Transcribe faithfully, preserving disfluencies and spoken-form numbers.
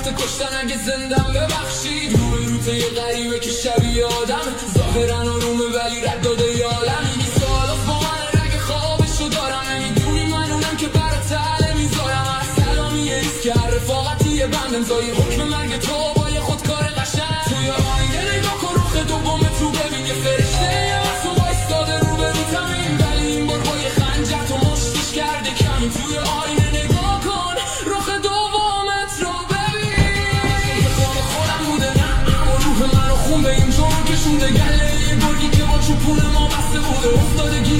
وقت کشتن اگه زندم ببخشید. رو به روته یه غریبه که شبیه آدم، ظاهرا آرومه ولی رد داده یالم. این سالاست با من رگ خوابشو دارم، نمیدونی من اونم که برا تله میذارم. هر سلامی یه ریز که هر رفاقتی یه بند امضای حکم مرگ تو با یه خودکار قشنگ. توی آینه نگاه کن رخ دومت رو ببین، یه فرشته یه وقت و بایستاده رو به رو تمین، ولی این بار با یه خنجر تو مشتش کرده کمی. توی آینه نگاه کن رخ دومت رو ببین. یه خود خودم بوده نه اما روح منو خون به این جون کشونده، گله یه گرگی که با چوپون ما بسته بوده. افتادگی